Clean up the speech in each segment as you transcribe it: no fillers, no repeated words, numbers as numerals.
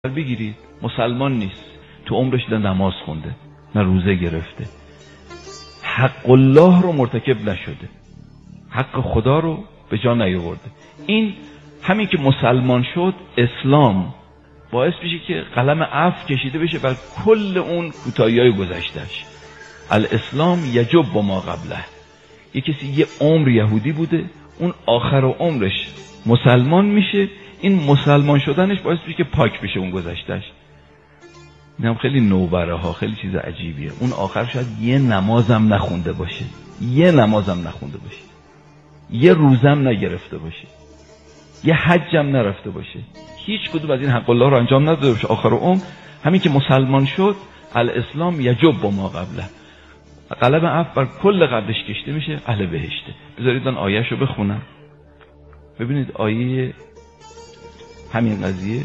بگیرید مسلمان نیست، تو عمرش نه نماز خونده نه روزه گرفته، حق الله رو مرتکب نشده، حق خدا رو به جا نیاورده. این همین که مسلمان شد، اسلام باعث میشه که قلم عفو کشیده بشه بر کل اون کوتاهی‌های گذشتهش. الاسلام یجب ما قبله. یه کسی یه عمر یهودی بوده، اون آخر عمرش مسلمان میشه، این مسلمان شدنش باعث میشه که پاک بشه اون گذشتهش. اینم خیلی نوبره ها، خیلی چیز عجیبیه. اون آخر شاید یه نمازم نخونده باشه، یه نمازم نخونده باشه، یه روزم نگرفته باشه، یه حجم نرفته باشه، هیچ کدوم از این حق الله رو انجام نداده باشه. آخر عمر همین که مسلمان شد، الاسلام یجب ما قبله، قلم عفو بر کل قبلش کشته میشه، اهل بهشته. بذارید من آیه‌شو بخونم ببینید. آیه همین قضیه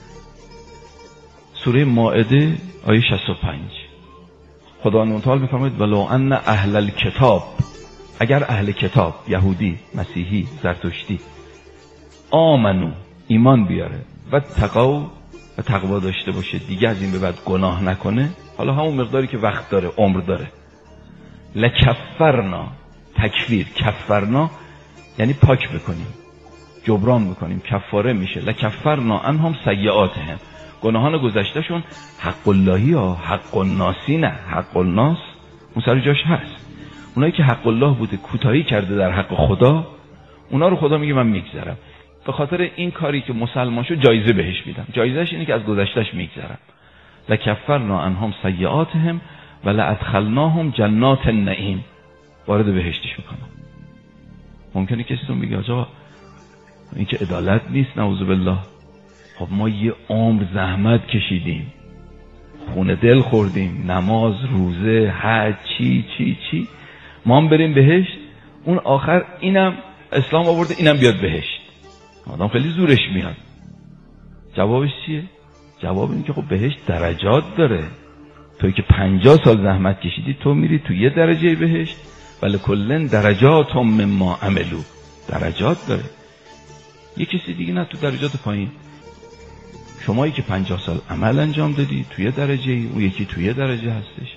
سوره مائده آیه 65. خداوند تعالی میفرماید ولو ان اهل الکتاب، اگر اهل کتاب یهودی، مسیحی، زرتشتی آمنو ایمان بیاره و تقوا و تقوا داشته باشه، دیگه از این به بعد گناه نکنه، حالا همون مقداری که وقت داره، عمر داره، لکفرنا، تکفیر، کفرنا یعنی پاک بکنیم، جبران بکنیم، کفاره میشه. لکفرنا عنهم سیئاتهم، گناهان گذشتهشون. حق اللهی ها، حق الناسی نه، حق الناس اون سر جاش هست. اونایی که حق الله بوده کوتاهی کرده در حق خدا، اونا رو خدا میگه من میگذرم. به خاطر این کاری که مسلمان شد جایزه بهش میدم، جایزهش اینه که از گذشتهش میگذرم. لکفرنا عنهم سیئاتهم و لادخلناهم جنات النعیم، وارد بهشتش میکنم. ممکنه کسیتون بگه آقا این که عدالت نیست، نعوذ بالله. خب ما یه عمر زحمت کشیدیم، خونه دل خوردیم، نماز، روزه، حج، چی ما هم بریم بهشت، اون آخر اینم اسلام آورده اینم بیاد بهشت. آدم خیلی زورش میاد. جوابش چیه؟ جواب اینه که خب بهشت درجات داره. توی که 50 سال زحمت کشیدی تو میری تو یه درجه بهشت، ولی کلن درجات هم مما عملو، درجات داره. یه کسی دیگه نه، تو درجات پایین. شمایی که 50 سال عمل انجام دادی توی یه درجه، اون یکی توی یه درجه هستش.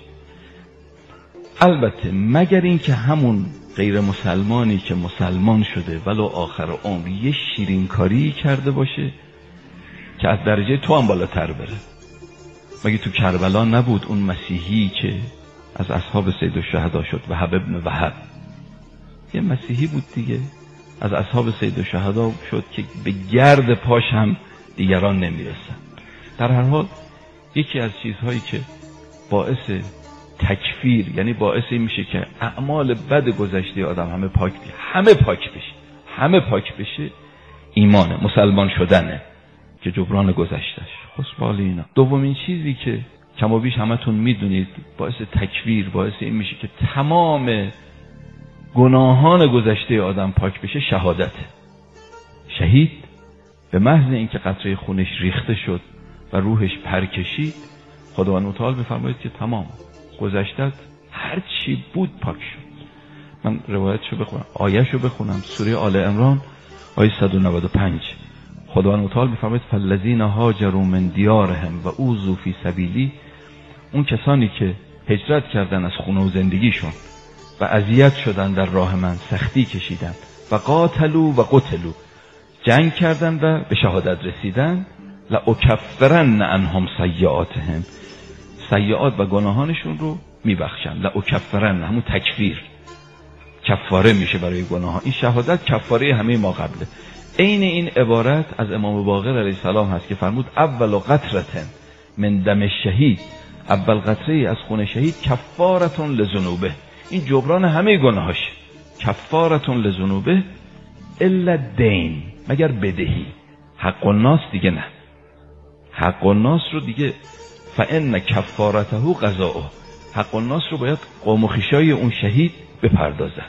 البته مگر این که همون غیر مسلمانی که مسلمان شده ولو آخر عمر یه شیرینکاری کرده باشه که از درجه تو هم بالاتر بره. مگه تو کربلا نبود اون مسیحی که از اصحاب سید الشهدا شد، وهب ابن وهب؟ یه مسیحی بود دیگه، از اصحاب سید الشهدا شد که به گرد پاش هم دیگران نمیرسن. در هر حال یکی از چیزهایی که باعث تکفیر، یعنی باعث این میشه که اعمال بد گذشته آدم همه پاک بشه، ایمانه، مسلمان شدنه که جبران گذشتش. خسبال اینا. دومین چیزی که کم و بیش همتون میدونید باعث تکفیر، باعث این میشه که تمام گناهان گذشته آدم پاک بشه، شهادته. شهید به محض اینکه قطره خونش ریخته شد و روحش پر کشید، خداوند متعال میفرماید که تمام گذشتت هر چی بود پاک شد. من روایتشو بخونم، آیهشو بخونم. سوره آل عمران آیه 195. خداوند متعال میفرماید فالذین هاجروا من دیارهم و اوذوا فی سبیلی، اون کسانی که هجرت کردن از خونه و زندگیشون و اذیت شدن در راه من، سختی کشیدن، و قاتلوا و قتلوا، جنگ کردن و به شهادت رسیدن، لأکفرن عنهم سیئاتهم، سیئات و گناهانشون رو میبخشن. لأکفرن همون تکفیر، کفاره میشه برای گناه. این شهادت کفاره همه ما قبله. عین این عبارت از امام باقر علیه السلام هست که فرمود اول قطره من دم الشهید، اول قطره از خون شهید کفارتون لذنوبه، این جبران همه گناهاش. کفارتون لذنوبه الا دین، مگر بدهی. حق الناس دیگه نه، حق الناس رو دیگه فان کفارته قضاؤه، حق الناس رو باید قوم و خویشای اون شهید بپردازن،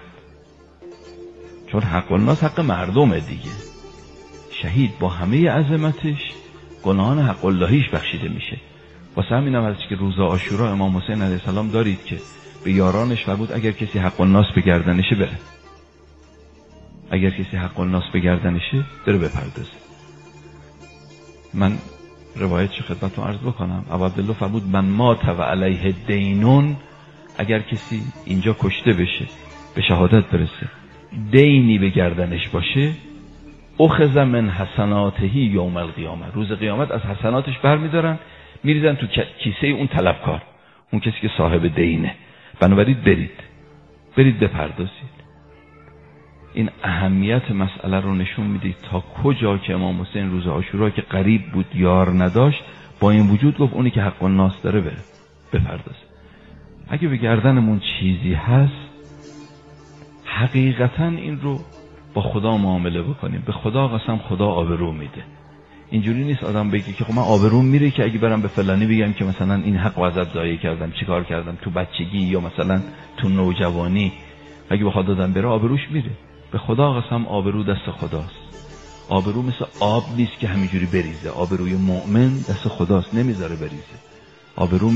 چون حق الناس حق مردمه دیگه. شهید با همه عظمتش گناهان حق اللهیش بخشیده میشه. واسه همین هم هست که روز عاشورا امام حسین علیه السلام دارید که به یارانش فرمود اگر کسی حق الناس به گردنشه بره، اگر کسی حق الناس به گردنشه بره بپردازه. من روایتش خدمتتون عرض بکنم. ابو عبدالله فرمود من مات و علیه دینون، اگر کسی اینجا کشته بشه به شهادت برسه دینی به گردنش باشه، اخذ من حسناته یوم القیامه، روز قیامت از حسناتش برمیدارن میریزن تو کیسه اون طلبکار، اون کسی که صاحب دینه. بنابراین برید بپردازید. این اهمیت مسئله رو نشون میده تا کجا که امام حسین روز عاشورا که غریب بود یار نداشت، با این وجود گفت اونی که حق الناس داره بره بپردازه. اگه به گردنمون چیزی هست حقیقتا این رو با خدا معامله بکنیم. به خدا قسم خدا آبرو میده. اینجوری نیست آدم بگه که خب من آبروم میره که اگه برم به فلانی بگم که مثلا این حق و ازت ضایع کردم، چیکار کردم تو بچگی یا مثلا تو نوجوانی، اگه بخواد دادم بره آبروش میره. به خدا قسم آبرو دست خداست. آبرو مثل آب نیست که همینجوری بریزه. آبروی مؤمن دست خداست، نمیذاره بریزه. آبرو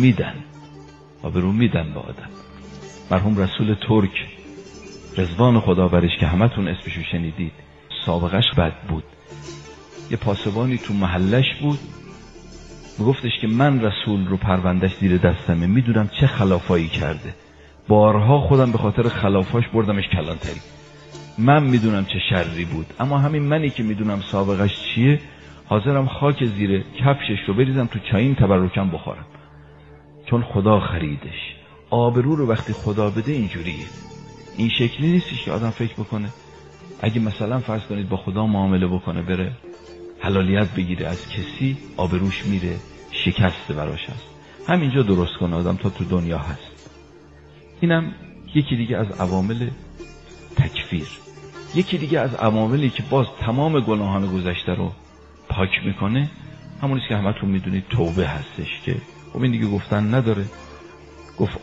میدن به آدم. مرحوم رسول ترک رضوان خدا برش که همتون اسمشو شنیدید، سابقش بد بود. یه پاسبانی تو محلش بود، میگفتش که من رسول رو پروندش زیر دستمه، میدونم چه خلافایی کرده، بارها خودم به خاطر خلافاش بردمش کلانتری، من میدونم چه شری بود، اما همین منی که میدونم سابقش چیه حاضرم خاک زیر کفشش رو بریزم تو چایم تبرکم بخورم، چون خدا خریدش. آبرو رو وقتی خدا بده اینجوریه. این شکلی نیستش که آدم فکر بکنه اگه مثلا فرض کنید با خدا معامله بکنه بره حلالیت بگیره از کسی، آبروش میره، شکسته براش هست. همینجا درست کنه آدم تا تو دنیا هست. اینم یکی دیگه از عوامل تکفیر. یکی دیگه از عواملی که باز تمام گناهان گذشته رو پاک میکنه همونیست که همتون میدونید توبه هستش، که خب این دیگه گفتن نداره. گفت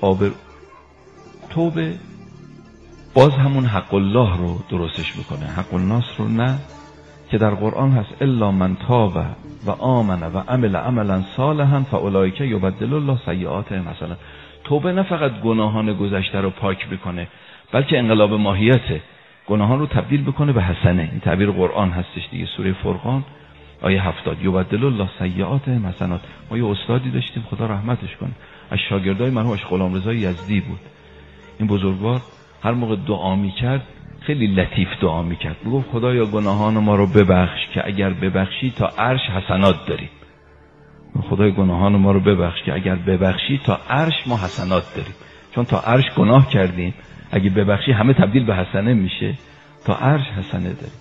توبه باز همون حق الله رو درستش میکنه، حق الناس رو نه، که در قرآن هست الا من تاب و آمن و عمل عملا صالحا فاولئک یبدل الله سیئاتهم حسنات. توبه نه فقط گناهان گذشته رو پاک بکنه، بلکه انقلاب ماهیته، گناهان رو تبدیل بکنه به حسنه. این تعبیر قرآن هستش دیگه، سوره فرقان آیه 70 یبدل الله سیئاتهم حسنات. ما یه استادی داشتیم خدا رحمتش کنه، از شاگردای مرحوم غلامرضا یزدی بود. این بزرگوار هر موقع دعا میکرد خیلی لطیف دعا میکرد، میگفت خدایا گناهان ما رو ببخش که اگر ببخشی تا عرش حسنات داریم. خدای گناهان ما رو ببخش که اگر ببخشی تا عرش ما حسنات داریم، چون تا عرش گناه کردیم، اگه ببخشی همه تبدیل به حسنه میشه، تا عرش حسنه داریم.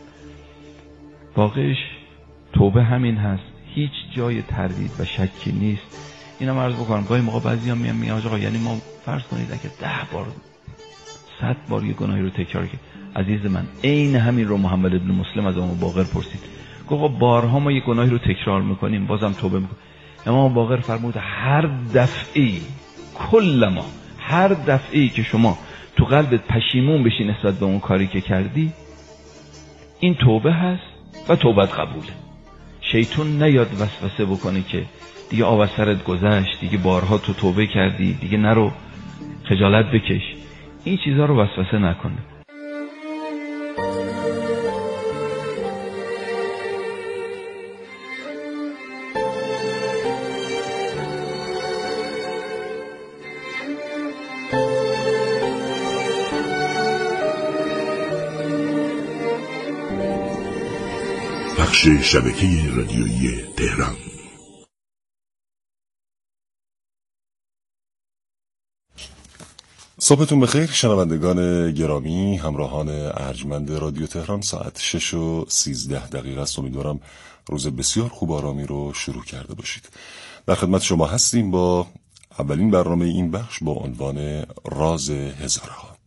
واقعش توبه همین هست، هیچ جای تردید و شکی نیست. اینم عرض بکنم گاهی موقع بعضیا میگن آقا یعنی ما فرض کنید اگه 10 بار 100 بار یه گناهی رو تکرار کنیم. عزیز من عین همین رو محمد ابن مسلم از امام باقر پرسید، گفت بارها ما یه گناهی رو تکرار میکنیم بازم توبه میکنیم. امام باقر فرمود هر دفعی که شما تو قلبت پشیمون بشی نسبت به اون کاری که کردی، این توبه هست و توبت قبوله. شیطان نیاد وسوسه بکنه که دیگه آب از سرت گذشت، دیگه بارها تو توبه کردی، دیگه نرو خجالت بکش. این چیزها رو وسوسه نکنه. بخش شبکه رادیویی تهران. صبحتون بخیر شنوندگان گرامی، همراهان ارجمند رادیو تهران. ساعت 6:13 است. امیدوارم روز بسیار خوب آرامی رو شروع کرده باشید. در خدمت شما هستیم با اولین برنامه این بخش با عنوان راز هزارها.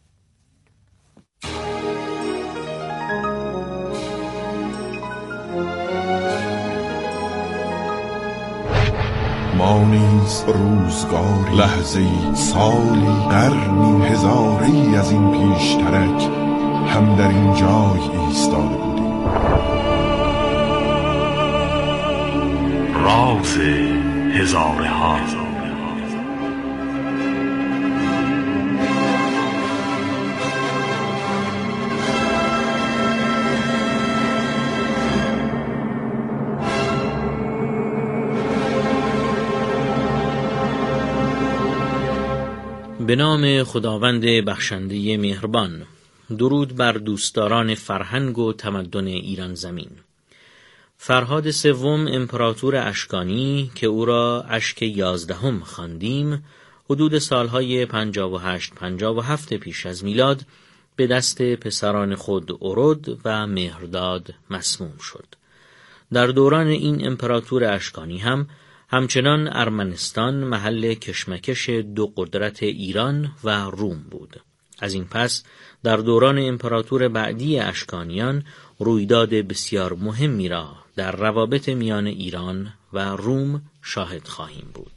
ما نیز روزگاری، لحظه‌ای، سالی، قرنی، هزاری از این پیشترک هم در این جای ایستاده بودیم. راز هزارها. به نام خداوند بخشنده مهربان. درود بر دوستداران فرهنگ و تمدن ایران زمین. فرهاد سوم امپراتور اشکانی که او را اشک 11 خواندیم، حدود سالهای 58-57 پیش از میلاد به دست پسران خود ارد و مهرداد مسموم شد. در دوران این امپراتور اشکانی همچنان ارمنستان محل کشمکش دو قدرت ایران و روم بود. از این پس در دوران امپراتور بعدی اشکانیان رویداد بسیار مهمی را در روابط میان ایران و روم شاهد خواهیم بود.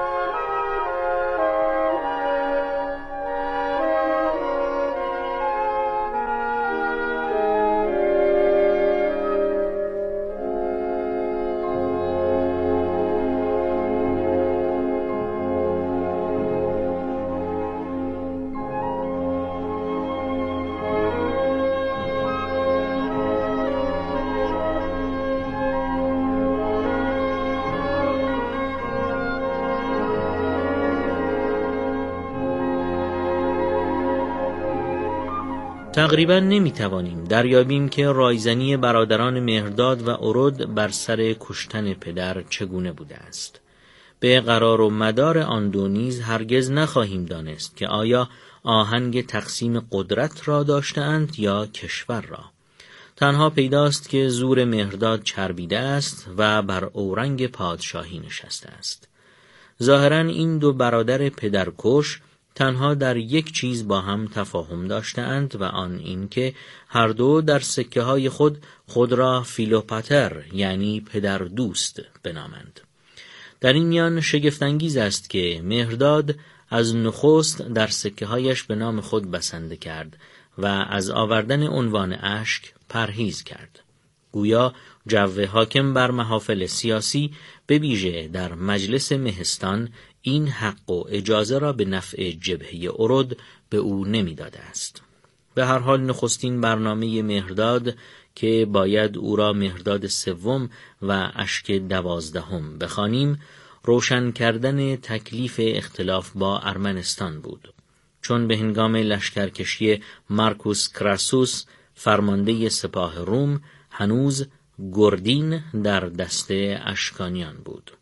تقریبا نمیتوانیم دریابیم که رایزنی برادران مهرداد و ارد بر سر کشتن پدر چگونه بوده است. به قرار و مدار آن دو نیز هرگز نخواهیم دانست که آیا آهنگ تقسیم قدرت را داشتند یا کشور را. تنها پیداست که زور مهرداد چربیده است و بر اورنگ پادشاهی نشسته است. ظاهراً این دو برادر پدرکش تنها در یک چیز با هم تفاهم داشتند و آن این که هر دو در سکه های خود را فیلوپاتر یعنی پدر دوست بنامند. در این میان شگفت‌انگیز است که مهرداد از نخست در سکه هایش به نام خود بسنده کرد و از آوردن عنوان اشک پرهیز کرد. گویا جو حاکم بر محافل سیاسی به ویژه در مجلس مهستان این حق و اجازه را به نفع جبهه ارد به او نمی داده است. به هر حال نخستین برنامه مهرداد که باید او را مهرداد سوم و اشک 12 بخوانیم، روشن کردن تکلیف اختلاف با ارمنستان بود. چون به هنگام لشکرکشی مارکوس کراسوس فرمانده سپاه روم هنوز گردین در دست اشکانیان بود.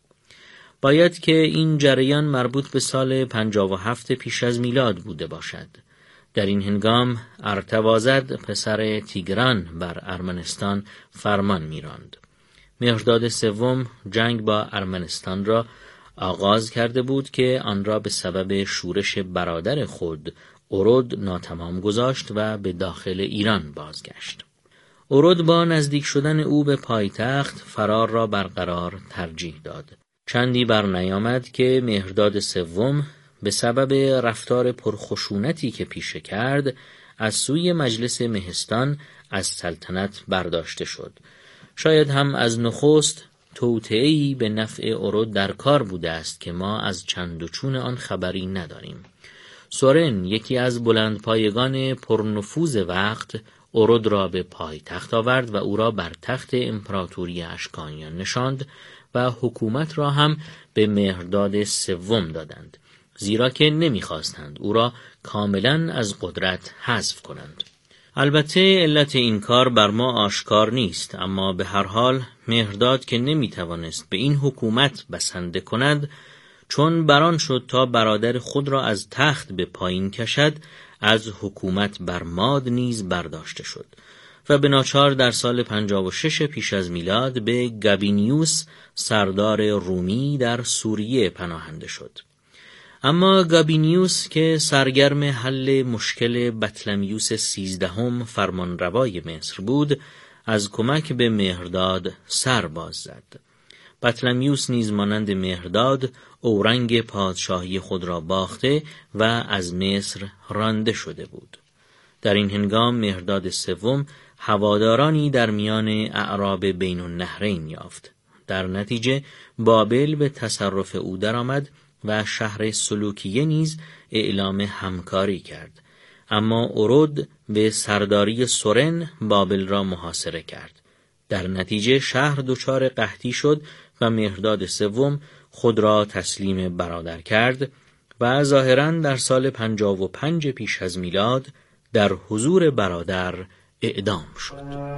باید که این جریان مربوط به سال 57 پیش از میلاد بوده باشد. در این هنگام ارتوازد پسر تیگران بر ارمنستان فرمان می‌راند. مهرداد سوم جنگ با ارمنستان را آغاز کرده بود که آن را به سبب شورش برادر خود ارد ناتمام گذاشت و به داخل ایران بازگشت. ارد با نزدیک شدن او به پایتخت فرار را برقرار ترجیح داد. چندی بر نیامد که مهرداد سوم به سبب رفتار پرخشونتی که پیشه کرد از سوی مجلس مهستان از سلطنت برداشته شد. شاید هم از نخست توطئه‌ای به نفع ارد در کار بوده است که ما از چند و چون آن خبری نداریم. سورن یکی از بلندپایگان پرنفوذ وقت ارد را به پایتخت آورد و او را بر تخت امپراتوری اشکانیان نشاند و حکومت را هم به مهرداد سوم دادند، زیرا که نمی‌خواستند او را کاملاً از قدرت حذف کنند. البته علت این کار بر ما آشکار نیست، اما به هر حال مهرداد که نمی‌توانست به این حکومت بسنده کند، چون بران شد تا برادر خود را از تخت به پایین کشد، از حکومت بر ماد نیز برداشته شد و به ناچار در سال 56 پیش از میلاد به گابینیوس سردار رومی در سوریه پناهنده شد. اما گابینیوس که سرگرم حل مشکل بطلمیوس 13 فرمانروای مصر بود، از کمک به مهرداد سر باز زد. بطلمیوس نیز مانند مهرداد اورنگ پادشاهی خود را باخته و از مصر رانده شده بود. در این هنگام مهرداد سوم هوادارانی در میان اعراب بین النهرین یافت. در نتیجه بابل به تصرف او درآمد و شهر سلوکیه نیز اعلام همکاری کرد. اما ارد به سرداری سورن بابل را محاصره کرد. در نتیجه شهر دچار قحطی شد و مهرداد سوم خود را تسلیم برادر کرد و ظاهراً در سال 55 پیش از میلاد در حضور برادر اعدام شد.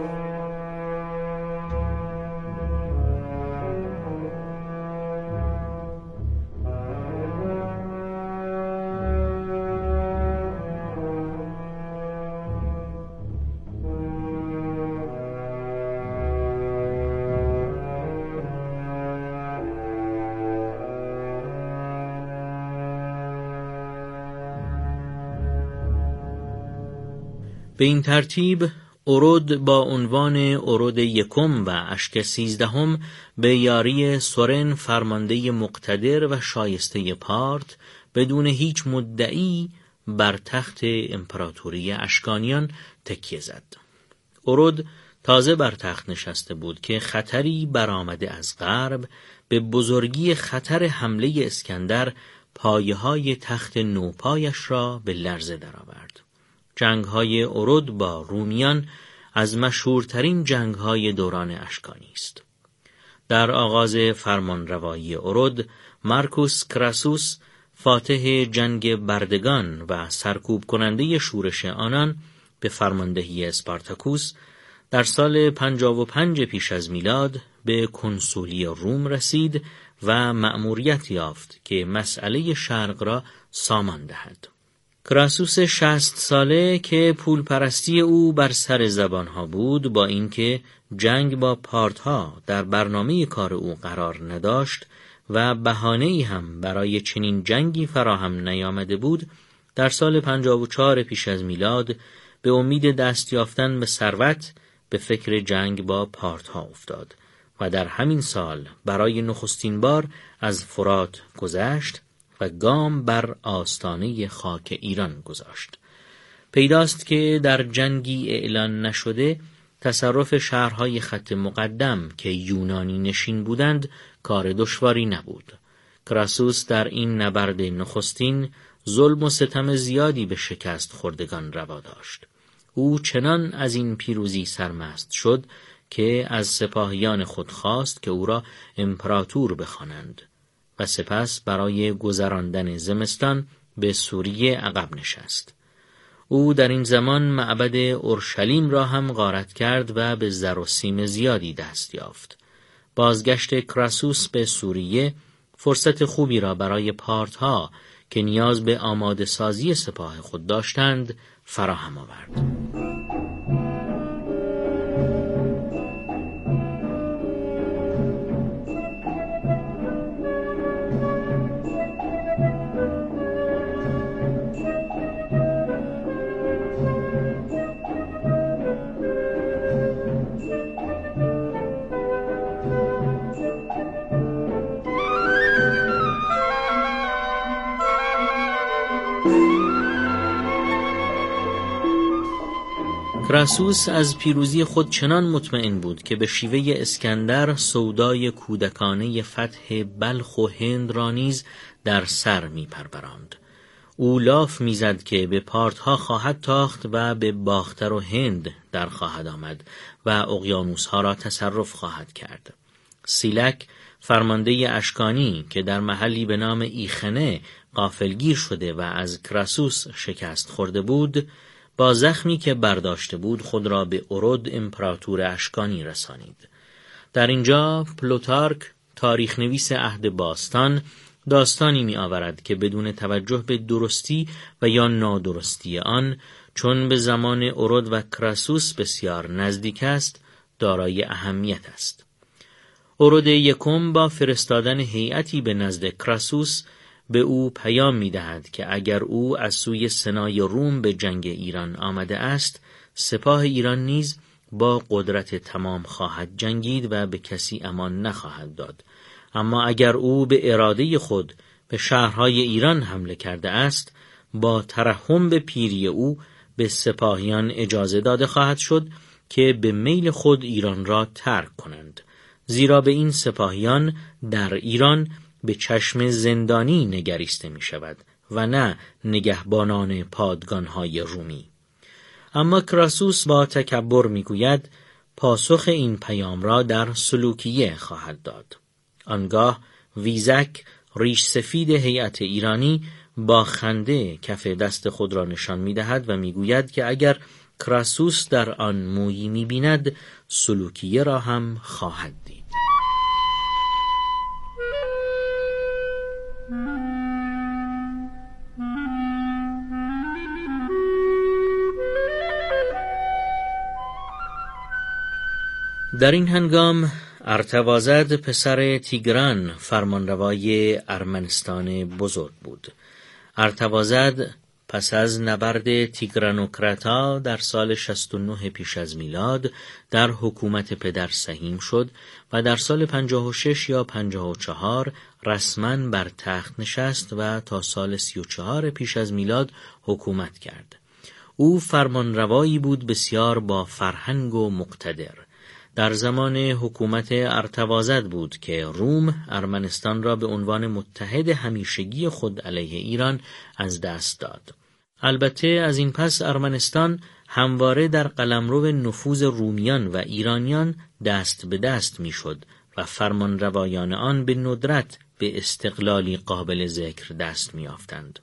به این ترتیب اورود با عنوان اورود یکم و اشک 13 به یاری سورن فرمانده مقتدر و شایسته پارت بدون هیچ مدعی بر تخت امپراتوری اشکانیان تکیه زد. اورود تازه بر تخت نشسته بود که خطری برآمده از غرب به بزرگی خطر حمله اسکندر پایه‌های تخت نوپایش را به لرزه درآورد. جنگ‌های اورود با رومیان از مشهورترین جنگ‌های دوران اشکانی است. در آغاز فرمانروایی اورود، مارکوس کراسوس فاتح جنگ بردگان و سرکوب کننده شورش آنان به فرماندهی اسپارتاکوس در سال 55 پیش از میلاد به کنسولی روم رسید و مأموریت یافت که مسئله شرق را سامان دهد. کراسوس 60 ساله که پول پرستی او بر سر زبانها بود، با اینکه جنگ با پارتها در برنامه کار او قرار نداشت و بهانه‌ای هم برای چنین جنگی فراهم نیامده بود، در سال 54 پیش از میلاد به امید دست یافتن به ثروت به فکر جنگ با پارتها افتاد و در همین سال برای نخستین بار از فرات گذشت و گام بر آستانه خاک ایران گذاشت. پیداست که در جنگی اعلان نشده تصرف شهرهای خط مقدم که یونانی نشین بودند کار دشواری نبود. کراسوس در این نبرد نخستین ظلم و ستم زیادی به شکست خوردگان روا داشت. او چنان از این پیروزی سرمست شد که از سپاهیان خود خواست که او را امپراتور بخوانند و سپس برای گذراندن زمستان به سوریه عقب نشست. او در این زمان معبد اورشلیم را هم غارت کرد و به زر و سیم زیادی دست یافت. بازگشت کراسوس به سوریه فرصت خوبی را برای پارتها که نیاز به آماده سازی سپاه خود داشتند فراهم آورد. کراسوس از پیروزی خود چنان مطمئن بود که به شیوه اسکندر سودای کودکانه فتح بلخ و هند را نیز در سر می پروراند. او لاف میزد که به پارتها خواهد تاخت و به باختر و هند در خواهد آمد و اقیانوسها را تصرف خواهد کرد. سیلک فرمانده اشکانی که در محلی به نام ایخنه غافلگیر شده و از کراسوس شکست خورده بود، با زخمی که برداشته بود خود را به اورود امپراتور اشکانی رسانید. در اینجا پلوتارک تاریخ نویس عهد باستان داستانی می آورد که بدون توجه به درستی و یا نادرستی آن، چون به زمان اورود و کراسوس بسیار نزدیک است، دارای اهمیت است. اورود یکم با فرستادن هیئتی به نزد کراسوس به او پیام می دهد که اگر او از سوی سنای روم به جنگ ایران آمده است، سپاه ایران نیز با قدرت تمام خواهد جنگید و به کسی امان نخواهد داد. اما اگر او به اراده خود به شهرهای ایران حمله کرده است، با ترحم به پیری او به سپاهیان اجازه داده خواهد شد که به میل خود ایران را ترک کنند، زیرا به این سپاهیان در ایران به چشم زندانی نگریسته می شود و نه نگهبانان پادگانهای رومی. اما کراسوس با تکبر می گوید پاسخ این پیام را در سلوکیه خواهد داد. آنگاه ویزک ریش سفید هیئت ایرانی با خنده کف دست خود را نشان می‌دهد و می‌گوید که اگر کراسوس در آن مویی می‌بیند سلوکیه را هم خواهد دید. در این هنگام ارتوازد پسر تیگران فرمانروای ارمنستان بزرگ بود. ارتوازد پس از نبرد تیگرانوکراتا در سال 69 پیش از میلاد در حکومت پدر سهیم شد و در سال 56 یا 54 رسما بر تخت نشست و تا سال 34 پیش از میلاد حکومت کرد. او فرمانروایی بود بسیار با فرهنگ و مقتدر. در زمان حکومت ارتوازد بود که روم ارمنستان را به عنوان متحد همیشگی خود علیه ایران از دست داد. البته از این پس ارمنستان همواره در قلمرو نفوذ رومیان و ایرانیان دست به دست میشد و فرمانروایان آن به ندرت به استقلالی قابل ذکر دست میافتند.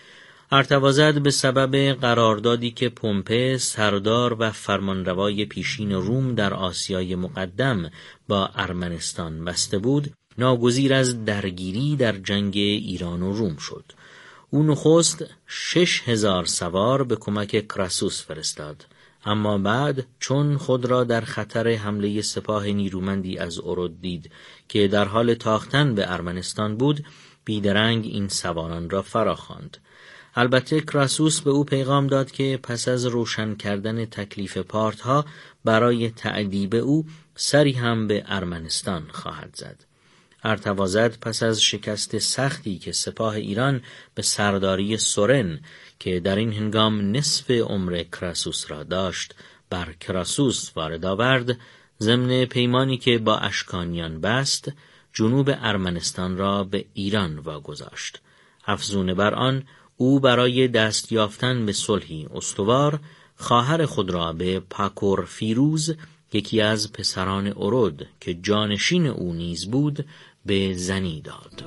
ارتوازد به سبب قراردادی که پومپه سردار و فرمانروای پیشین روم در آسیای مقدم با ارمنستان بسته بود، ناگزیر از درگیری در جنگ ایران و روم شد. او نخست 6000 سوار به کمک کراسوس فرستاد، اما بعد چون خود را در خطر حمله سپاه نیرومندی از اورود دید که در حال تاختن به ارمنستان بود، بیدرنگ این سواران را فراخواند. البته کراسوس به او پیغام داد که پس از روشن کردن تکلیف پارتها برای تأدیب او سری هم به ارمنستان خواهد زد. ارتوازد پس از شکست سختی که سپاه ایران به سرداری سورن که در این هنگام نصف عمر کراسوس را داشت بر کراسوس وارد آورد، ضمن پیمانی که با اشکانیان بست، جنوب ارمنستان را به ایران واگذاشت. افزون بر آن، او برای دست یافتن به صلحی استوار خواهر خود را به پاکور فیروز، یکی از پسران اورود که جانشین او نیز بود، به زنی داد.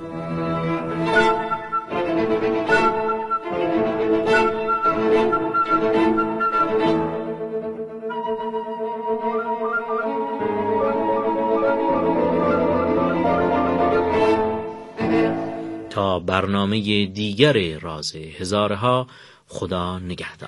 تا برنامه دیگر راز هزارها، خدا نگهدار.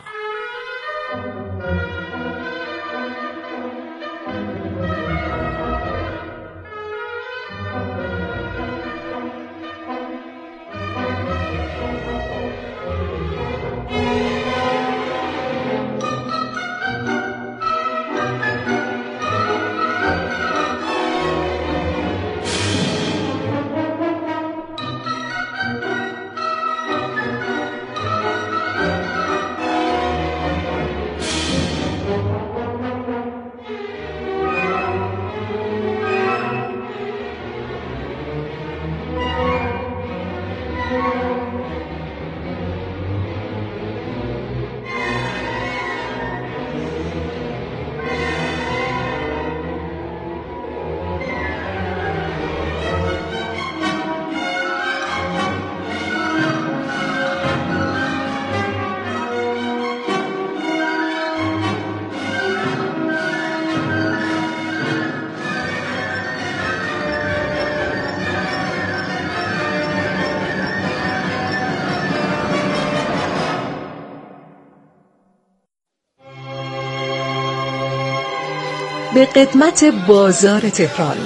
به قدمت بازار تهران،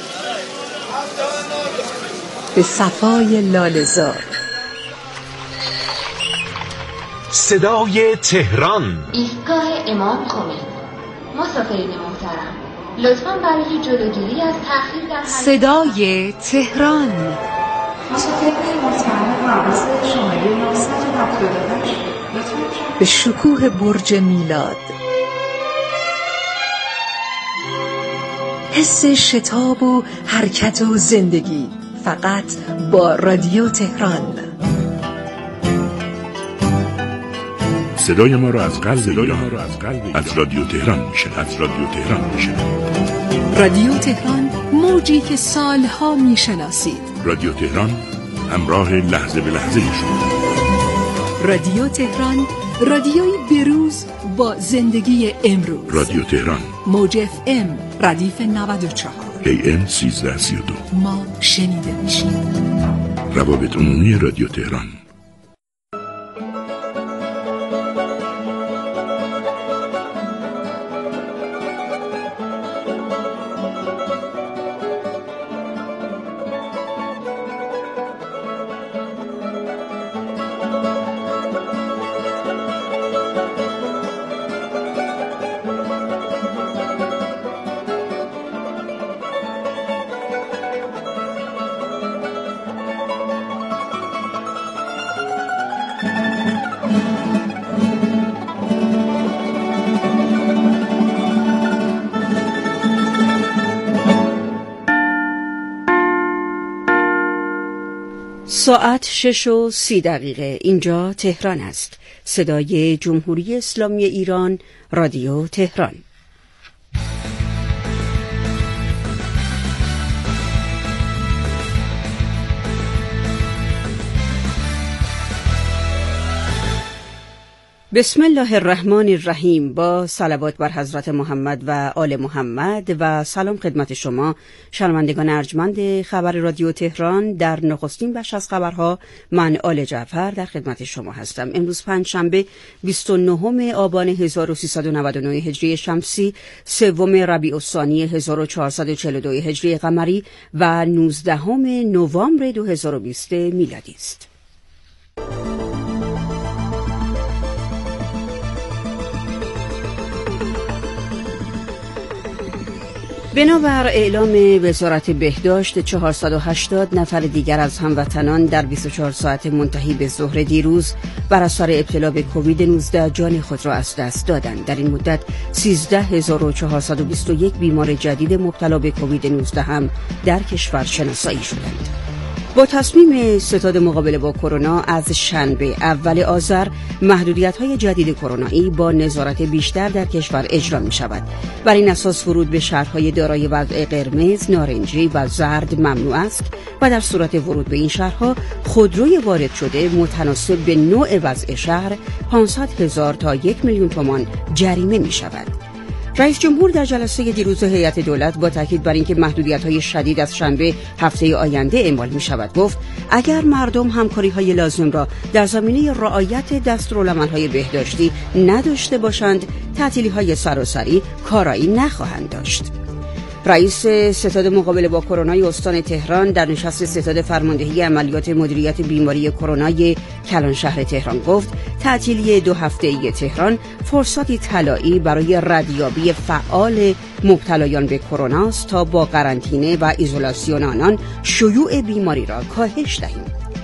به صفای لاله‌زار، صدای تهران، ایستگاه امام خمینی. مسافرین محترم، لطفاً برای جلوگیری از تأخیر در صدای تهران. مسافرین محترم حواس شماره 978 به شکوه برج میلاد، حس شتاب و حرکت و زندگی، فقط با رادیو تهران. صدای ما را از قلب ایران از رادیو تهران میشنوید. رادیو تهران، موجی که سالها میشناسید. رادیو تهران همراه لحظه به لحظه شما. رادیو تهران، رادیوی بروز با زندگی امروز. رادیو تهران، موج FM ردیف 94 AM 1332. ما شنیده میشیم. روابط عمومی رادیو تهران. ساعت 6:30. اینجا تهران است. صدای جمهوری اسلامی ایران، رادیو تهران. بسم الله الرحمن الرحیم. با صلوات بر حضرت محمد و آل محمد و سلام خدمت شما شنوندگان ارجمند خبر رادیو تهران. در نخستین بخش از خبرها من آل جعفر در خدمت شما هستم. امروز پنجشنبه 29 آبان 1399 هجری شمسی، 3 ربیع الثانی 1442 هجری قمری و 19 نوامبر 2020 میلادی است. بنابر اعلام وزارت بهداشت، 480 نفر دیگر از هموطنان در 24 ساعت منتهی به ظهر دیروز بر اثر ابتلا به کووید 19 جان خود را از دست دادند. در این مدت 13421 بیمار جدید مبتلا به کووید 19 هم در کشور شناسایی شدند. با تصمیم ستاد مقابله با کرونا، از شنبه اول آذر محدودیت‌های جدید کرونایی با نظارت بیشتر در کشور اجرا می‌شود. بر این اساس ورود به شهرهای دارای وضع قرمز، نارنجی و زرد ممنوع است و در صورت ورود به این شهرها خودروی وارد شده متناسب به نوع وضع شهر 500,000 تا 1,000,000 تومان جریمه می‌شود. رئیس جمهور در جلسه دیروز هیئت دولت با تاکید بر اینکه محدودیت‌های شدید از شنبه هفته آینده اعمال می‌شود گفت اگر مردم همکاری‌های لازم را در زمینه رعایت دستورالعمل‌های بهداشتی نداشته باشند، تعطیلی‌های سراسری کارایی نخواهند داشت. رئیس ستاد مقابله با کرونا استان تهران در نشست ستاد فرماندهی عملیات مدیریت بیماری کرونای کلان شهر تهران گفت تعطیلی 2 هفته‌ای تهران فرصتی طلایی برای ردیابی فعال مبتلایان به کرونا است تا با قرنطینه و ایزولاسیون آنان شیوع بیماری را کاهش دهیم.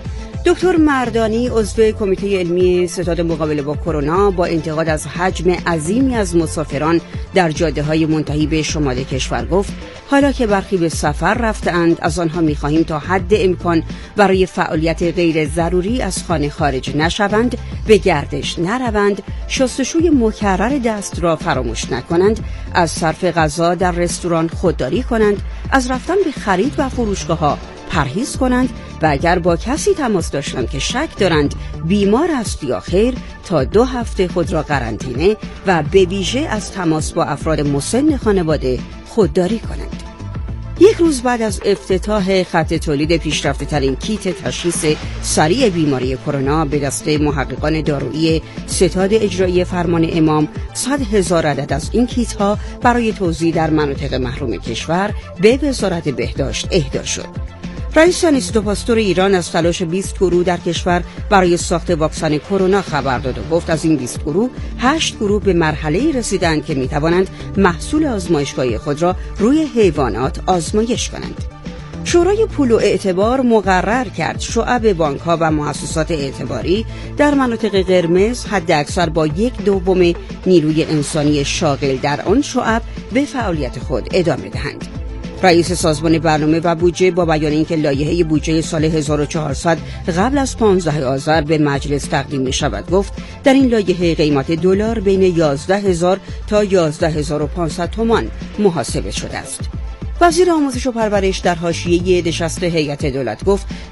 دکتر مردانی عضو کمیته علمی ستاد مقابله با کرونا با انتقاد از حجم عظیمی از مسافران در جاده‌های منتهی به شمال کشور گفت حالا که برخی به سفر رفته‌اند از آنها می‌خواهیم تا حد امکان برای فعالیت غیر ضروری از خانه خارج نشوند، به گردش نروند، شستشوی مکرر دست را فراموش نکنند، از صرف غذا در رستوران خودداری کنند، از رفتن به خرید و فروشگاه‌ها پرهیز کنند و اگر با کسی تماس داشتند که شک دارند بیمار است یا خیر تا 2 هفته خود را قرنطینه و به ویژه از تماس با افراد مسن خانواده خودداری کنند. یک روز بعد از افتتاح خط تولید پیشرفته ترین کیت تشخیص سریع بیماری کرونا به دست محققان دارویی ستاد اجرایی فرمان امام، 100,000 عدد از این کیت ها برای توزیع در مناطق محروم کشور به وزارت بهداشت اهدا شد. رئیس انستیتو پاستور ایران از تلاش 20 گروه در کشور برای ساخت واکسن کرونا خبر داد و گفت از این 20 گروه 8 گروه به مرحله‌ای رسیدند که می‌توانند محصول آزمایشگاهی خود را روی حیوانات آزمایش کنند. شورای پول و اعتبار مقرر کرد شعب بانک‌ها و مؤسسات اعتباری در مناطق قرمز حداکثر با 1/2 نیروی انسانی شاغل در آن شعب به فعالیت خود ادامه دهند. رئیس سازمان برنامه و بودجه با بیان اینکه لایحه بودجه سال 1400 قبل از 15 آذر به مجلس تقدیم می شود گفت در این لایحه قیمت دلار بین 11,000 تا 11,500 تومان محاسبه شده است. وزیر آموزش و پرورش در حاشیه نشست هیئت دولت گفت